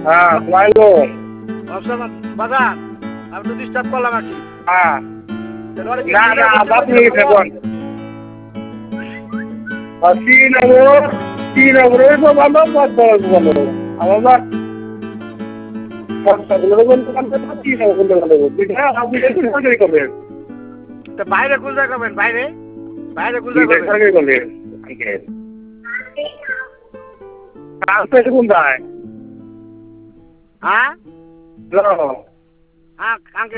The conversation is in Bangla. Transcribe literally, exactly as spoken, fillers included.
হ্যাঁ লাইলো অবসর বাজার আমি তো ডিস্টার্ব করলাম আর কি হ্যাঁ তাহলে কি না না আপনি দেখুন শ্রীনগর শ্রীনগরে তো ভালো বদল ভালো আমার তা বাইরে কোন জায়গা করবেন বাইরে বাইরে কোন জায়গা করবেন কোনটায় হ্যাঁ হ্যালো হ্যাঁ